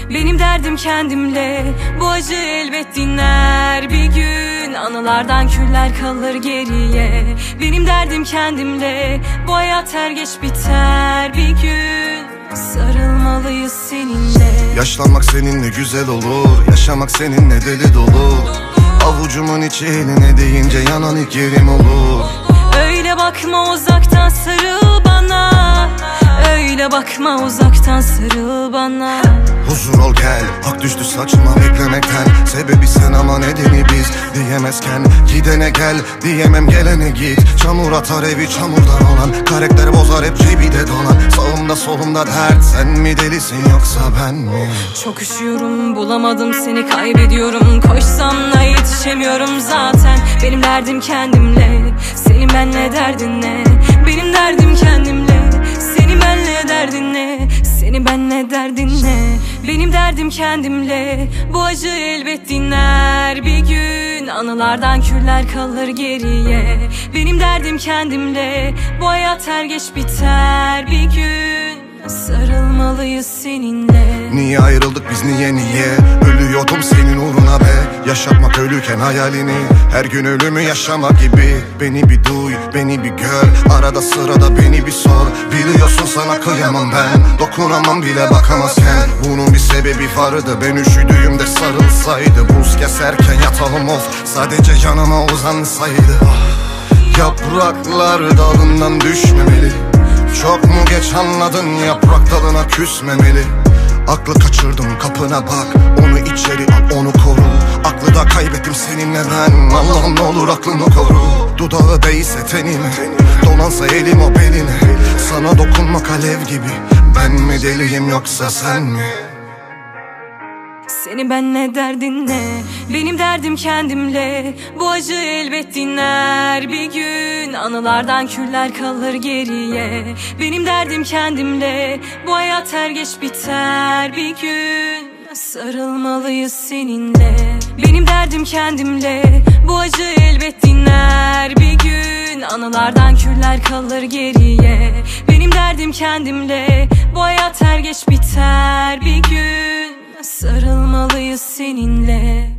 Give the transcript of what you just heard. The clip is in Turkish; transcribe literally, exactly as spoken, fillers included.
Benim derdim kendimle, bu acı elbet dinler bir gün. Anılardan küller kalır geriye. Benim derdim kendimle, bu hayat er geç biter bir gün. Sarılmalıyız seninle. Yaşlanmak seninle güzel olur, yaşamak seninle deli dolu. Avucumun içi eline deyince yanan ilk yerim olur. Öyle bakma, uzaktan sarıl bana. Öyle bakma, uzaktan sarıl bana. Huzur ol gel, hak düştü saçma beklemekten. Sebebi sen ama nedeni biz diyemezken. Gidene gel diyemem, gelene git. Çamur atar evi çamurdan olan, karakter bozar hep cebi de dolan. Sağımda solumda dert, sen mi delisin yoksa ben mi? Çok üşüyorum, bulamadım seni, kaybediyorum. Koşsam da yetişemiyorum zaten. Benim derdim kendimle, senin benle derdin ne? Benim derdim kendimle, senin benle derdin ne? Senin benle derdin ne? Benim derdim kendimle, bu acı elbet dinler bir gün. Anılardan küller kalır geriye. Benim derdim kendimle, bu hayat er geç biter bir gün. Sarılmalıyız seninle. Niye ayrıldık biz, niye niye? Ölüyordum senin uğruna be. Yaşatmak ölürken hayalini, her gün ölümü yaşamak gibi. Beni bir duy, beni bir gör, arada sırada beni bir sor. Biliyorsun sana kıyamam ben, dokunamam bile bakamazken. Bunun bir sebebi vardı, ben üşüdüğümde sarılsaydı. Buz keserken yatalım of, sadece yanıma uzansaydı. Ah, yapraklar dalından düşmemeli. Çok mu geç anladın, yaprak dalına küsmemeli. Aklı kaçırdım, kapına bak, onu içeri al, onu koru. Aklı da kaybettim seninle ben, Allah'ım ne olur aklını koru. Dudağı değse tenime, dolansa elim o beline. Sana dokunmak alev gibi, ben mi deliyim yoksa sen mi? Senin benle derdin ne? Benim derdim kendimle, bu acı elbet dinler bir gün. Anılardan küller kalır geriye. Benim derdim kendimle, bu hayat er geç biter bir gün. Sarılmalıyız seninle. Benim derdim kendimle, bu acı elbet dinler bir gün. Anılardan küller kalır geriye. Benim derdim kendimle, bu hayat er geç biter bir gün. Sarılmalıyız seninle.